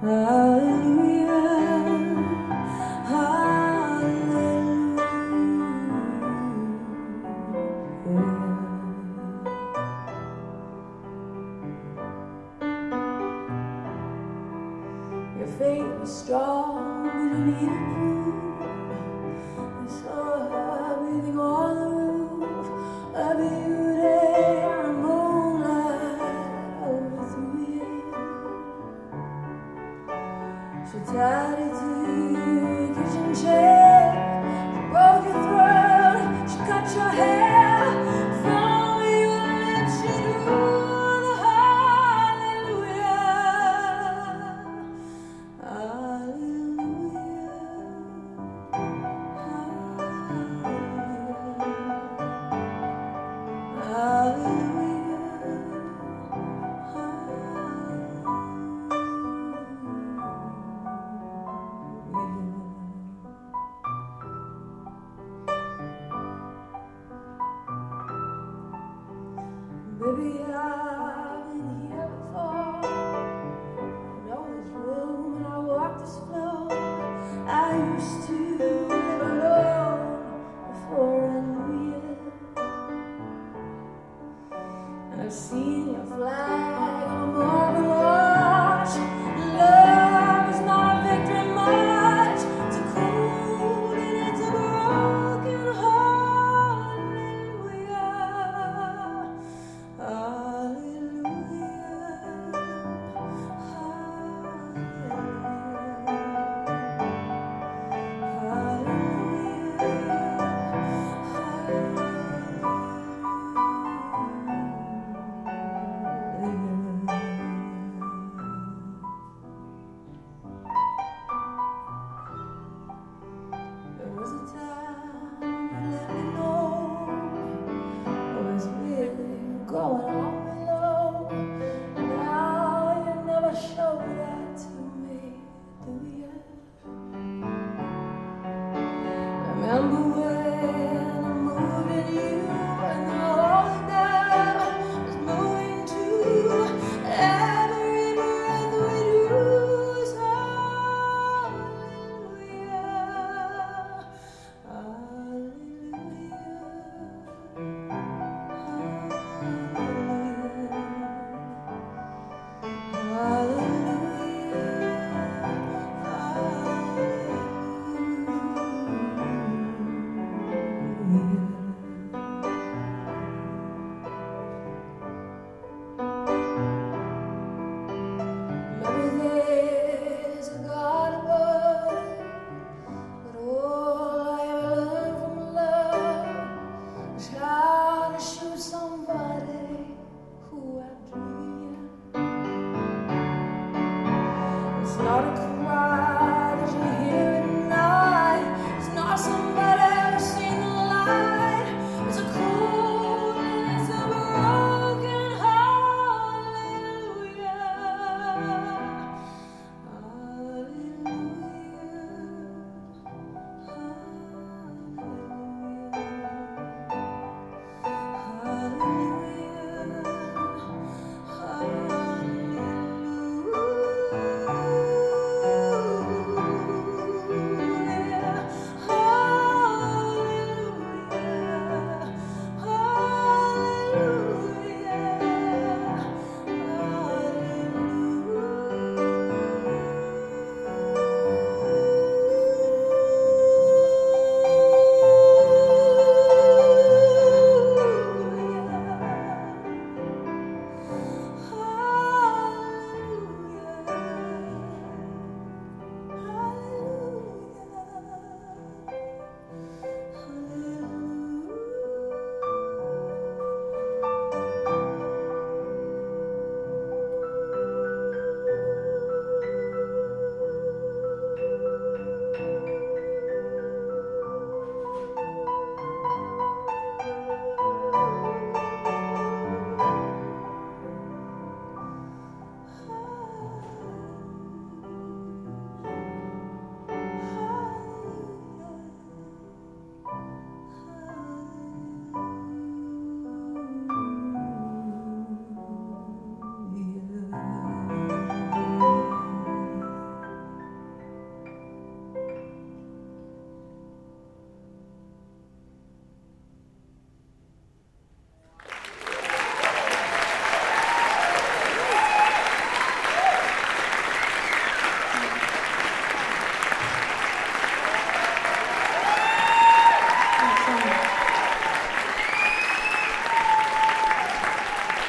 Your faith was strong, but you needed proof. I saw her breathing on the roof, a beauty on a moonlight overthrew you. She tied you to your kitchen chair, she broke your throat, she cut your hair. From your lips she drew the Baby, I've been here before. I know this room and I walk this floor. I used to live alone before I knew you. And I've seen your flag on a marble arch. Love is not a victory march. It's a cold and it's a broken heart. There was a time you let me know what was really going on below. Now you never show that to me, do you? Remember when I moved in you and the whole time was moving too. Every breath we drew is hallelujah, maybe there's a God above, but all I ever learned from love is how to shoot somebody who outdrew you. It's not a